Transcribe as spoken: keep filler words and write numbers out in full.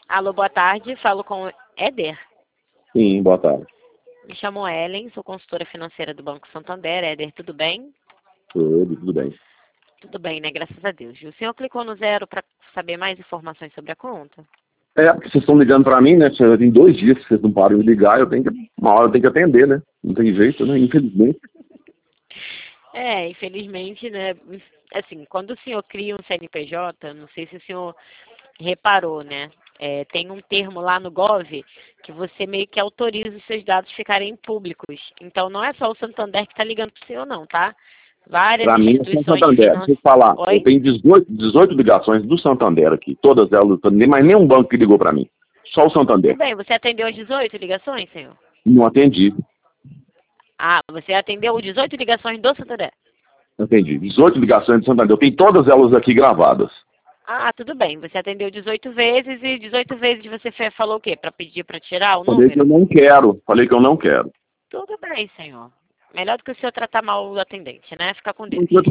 Alô, boa tarde. Falo com Éder. Sim, boa tarde. Me chamo Ellen, sou consultora financeira do Banco Santander. Éder, tudo bem? Tudo, tudo bem. Tudo bem, né? Graças a Deus. O senhor clicou no zero para saber mais informações sobre a conta? É, porque vocês estão ligando pra mim, né? Já tem dois dias que vocês não param de ligar, eu tenho que, uma hora eu tenho que atender, né? Não tem jeito, né? Infelizmente. É, infelizmente, né? Assim, quando o senhor cria um C N P J, não sei se o senhor reparou, né? É, tem um termo lá no Gov que você meio que autoriza os seus dados ficarem públicos. Então, não é só o Santander que está ligando para o senhor, não, tá? Várias Pra mim, é só instituições Santander. Deixa eu financeiras. falar, eu Oi? tenho dezoito, dezoito ligações do Santander aqui. Todas elas, mas nenhum banco que ligou pra mim. Só o Tudo Santander. bem, você atendeu as dezoito ligações, senhor? Não atendi. Ah, você atendeu dezoito ligações do Santander? Atendi. dezoito ligações do Santander. Eu tenho todas elas aqui gravadas. Ah, tudo bem. Você atendeu dezoito vezes e dezoito vezes você fe- falou o quê? Para pedir para tirar o Falei que eu número? não quero. Falei que eu não quero. Tudo bem, senhor. Melhor do que o senhor tratar mal o atendente, né? Fica com Não Deus.